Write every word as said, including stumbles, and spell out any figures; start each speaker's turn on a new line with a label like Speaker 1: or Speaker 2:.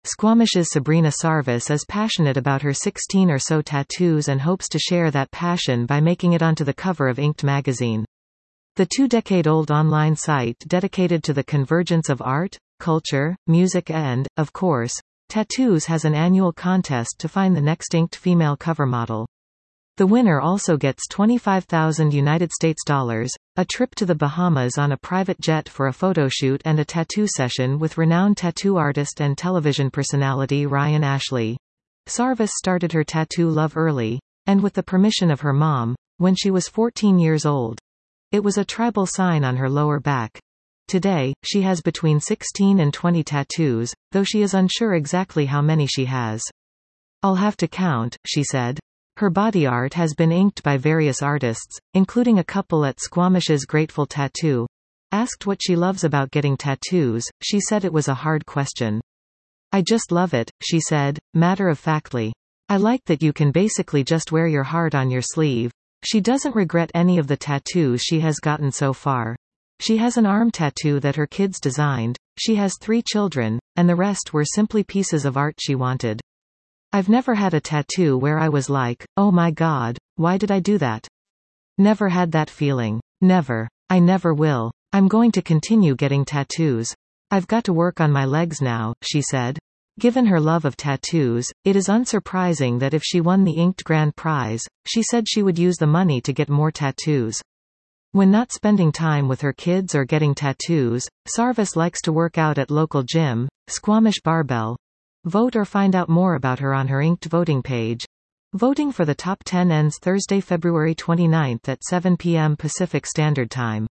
Speaker 1: Squamish's Sabrina Sarvis is passionate about her sixteen or so tattoos and hopes to share that passion by making it onto the cover of Inked magazine. The two-decade-old online site dedicated to the convergence of art, culture, music and, of course, tattoos has an annual contest to find the next inked female cover model. The winner also gets twenty-five thousand United States dollars, a trip to the Bahamas on a private jet for a photoshoot and a tattoo session with renowned tattoo artist and television personality Ryan Ashley. Sarvis started her tattoo love early, and with the permission of her mom, when she was fourteen years old. It was a tribal sign on her lower back. Today, she has between sixteen and twenty tattoos, though she is unsure exactly how many she has. "I'll have to count," she said. Her body art has been inked by various artists, including a couple at Squamish's Grateful Tattoo. Asked what she loves about getting tattoos, she said it was a hard question. "I just love it," she said, matter-of-factly. "I like that you can basically just wear your heart on your sleeve." She doesn't regret any of the tattoos she has gotten so far. She has an arm tattoo that her kids designed, she has three children, and the rest were simply pieces of art she wanted. "I've never had a tattoo where I was like, oh my god, why did I do that? Never had that feeling. Never. I never will. I'm going to continue getting tattoos. I've got to work on my legs now," she said. Given her love of tattoos, it is unsurprising that if she won the Inked Grand Prize, she said she would use the money to get more tattoos. When not spending time with her kids or getting tattoos, Sarvis likes to work out at local gym, Squamish Barbell. Vote or find out more about her on her Inked voting page. Voting for the top ten ends Thursday, February twenty-ninth at seven p m Pacific Standard Time.